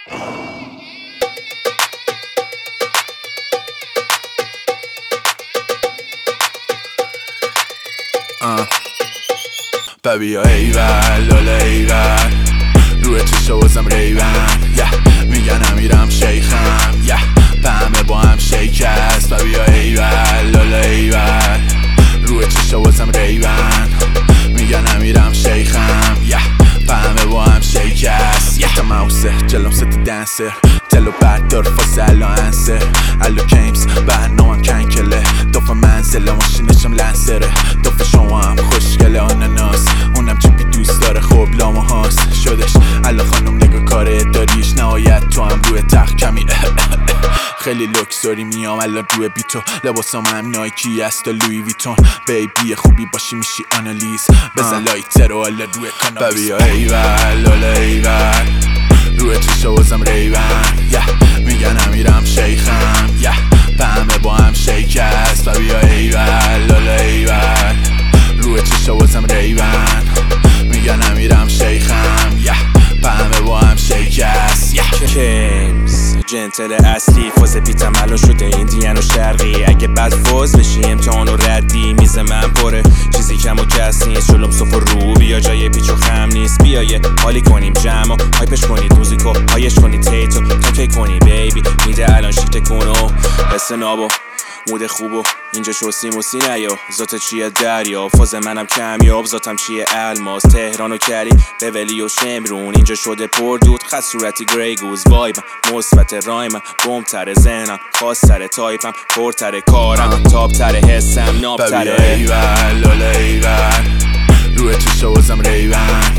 ببیا ایول لاله ایول روی چشا بازم ریون میگن امیرم شیخم به همه با هم شیک است. ببیا ایول لاله ایول روی چشا بازم ریون میگن امیرم شیخم به همه با هم شیک است. تا موسه جلوم ست دنسر دلو بردار فاسه الو انسر الو کیمز برنامم کنکله دوف منزل ماشینشم لنسره دوف شما هم خوشگله آناناس اونم چیپی دوست داره خب لامو هاست شدش الو خانم نگاه کاره داریش نهایت تو هم روی تخت کمی خیلی لوکسوری میام الان روی بیتو لباسام هم نایکی است و لوی ویتون بیبی خوبی باشی میشی آنالیز بزن لایتر و حالا روی کانابیس. ببیا ایول لاله ایول روی چشا بازم ریون میگن امیرم شیخم به همه با هم شیک است. ببیا ایول لاله ایول روی چشا بازم ریون میگن امیرم شیخم به همه با هم شیک است. کیمز جنتل اصلی فاز بیتم الان شده ایندین و شرقی اگه بد فاز بشی امتحان و ردی میز من پره چیزی کم و کس نیست جلوم صف و رو بیا جای پیچ و خم نیست بیا یه حالی کنیم جمع هایپش کنید موزیکو هایش کنید تیتو تا کی کنی بیبی میده الان شیک کنو حس نابو مود خوبو اینجا شوسی موسی نیا ذات چیه دریا فاز منم کمیاب ذاتم چیه الماس تهران و کری بولی و شمرون اینجا شده پردود خط صورتی گری گوز وایبم مثبت رایمم بوم تر ذهنم خاص تر تایپم پرتر کارم تاپ تر حسم ناب تر ایول لاله ایول روی چشا بازم ریون